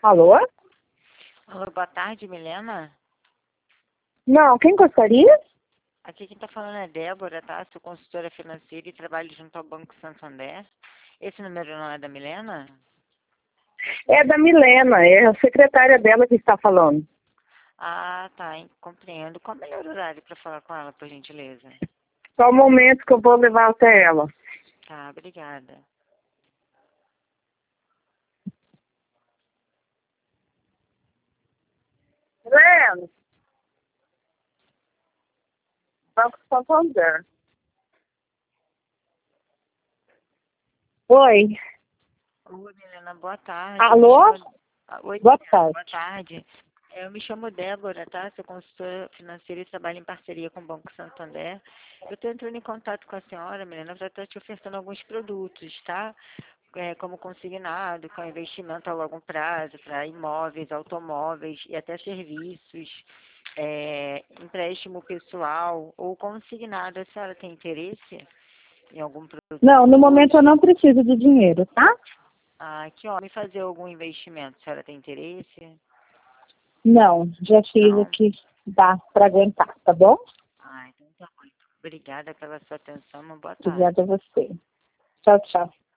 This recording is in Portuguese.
Alô? Alô, boa tarde, Milena. Não, quem gostaria? Aqui quem está falando é Débora, tá? Sou consultora financeira e trabalho junto ao Banco Santander. Esse número não é da Milena? É da Milena, é a secretária dela que está falando. Ah, tá, compreendo. Qual é o melhor horário para falar com ela, por gentileza? Só um momento que eu vou levar até ela. Tá, obrigada. Milena, Banco Santander. Oi. Oi, Milena, boa tarde. Alô? Oi, Boa Milena, tarde. boa tarde. Eu me chamo Débora, tá? Sou consultora financeira e trabalho em parceria com o Banco Santander. Eu estou entrando em contato com a senhora, Milena, para estar te ofertando alguns produtos, tá? Como consignado, com investimento a longo prazo para imóveis, automóveis e até serviços, empréstimo pessoal ou consignado. A senhora tem interesse em algum produto Não, no momento eu hoje? não preciso de dinheiro, tá? Ah, que homem fazer algum investimento. A senhora tem interesse? Não, já fiz o Não? que dá para aguentar, tá bom? Ah, então tá bom. Obrigada pela sua atenção. Uma boa tarde. Obrigada a você. Tchau, tchau.